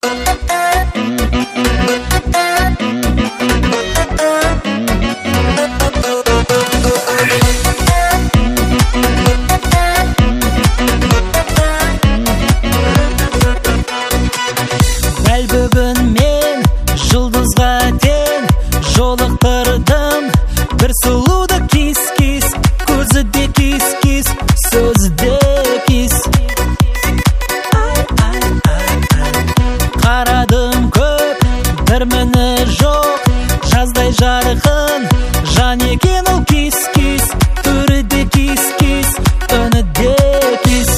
Дәл бүгін мен жұлдызға тең жолықтырдым бір сұлуды кис-кис, көзі де кис-кис, сөзі де кис. Қарадым көп, бір міні жоқ, жаздай жарқын жан екен ол кис-кис, түрі де кис-кис, үні де кис.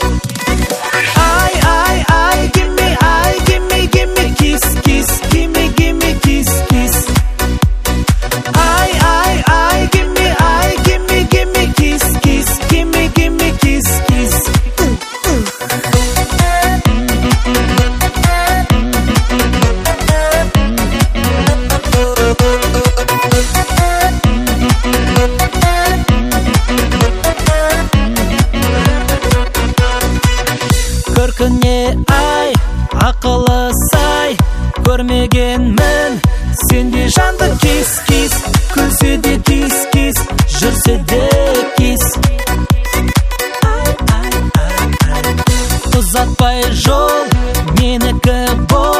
Көркіне ай, ақылы сай, көрмегенмін сендей жанды кис-кис, күлсе де кис-кис, жүрсе де кис. Ұзатпай жол, менікі бол,